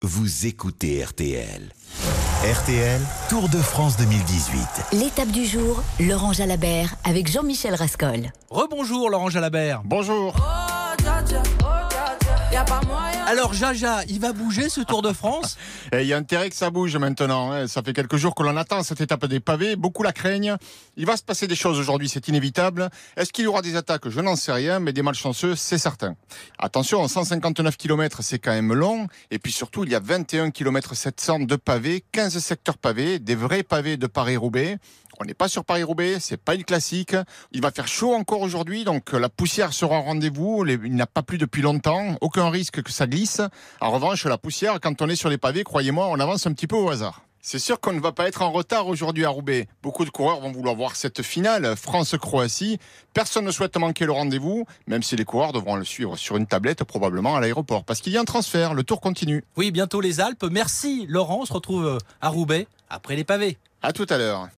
vous écoutez RTL. RTL, Tour de France 2018. L'étape du jour, Laurent Jalabert avec Jean-Michel Rascol. Rebonjour Laurent Jalabert. Bonjour. Alors Jaja, il va bouger ce Tour de France? Il y a intérêt que ça bouge maintenant. Ça fait quelques jours que l'on attend cette étape des pavés. Beaucoup la craignent. Il va se passer des choses aujourd'hui, c'est inévitable. Est-ce qu'il y aura des attaques? Je n'en sais rien, mais des malchanceux, c'est certain. Attention, 159 km, c'est quand même long. Et puis surtout, il y a 21 km 700 de pavés, 15 secteurs pavés, des vrais pavés de Paris-Roubaix. On n'est pas sur Paris-Roubaix, c'est pas une classique. Il va faire chaud encore aujourd'hui, donc la poussière sera au rendez-vous. Il n'a pas plu depuis longtemps, aucun risque que ça glisse. En revanche, la poussière, quand on est sur les pavés, croyez-moi, on avance un petit peu au hasard. C'est sûr qu'on ne va pas être en retard aujourd'hui à Roubaix. Beaucoup de coureurs vont vouloir voir cette finale, France-Croatie. Personne ne souhaite manquer le rendez-vous, même si les coureurs devront le suivre sur une tablette, probablement à l'aéroport. Parce qu'il y a un transfert, le tour continue. Oui, bientôt les Alpes. Merci Laurent, on se retrouve à Roubaix après les pavés. À tout à l'heure.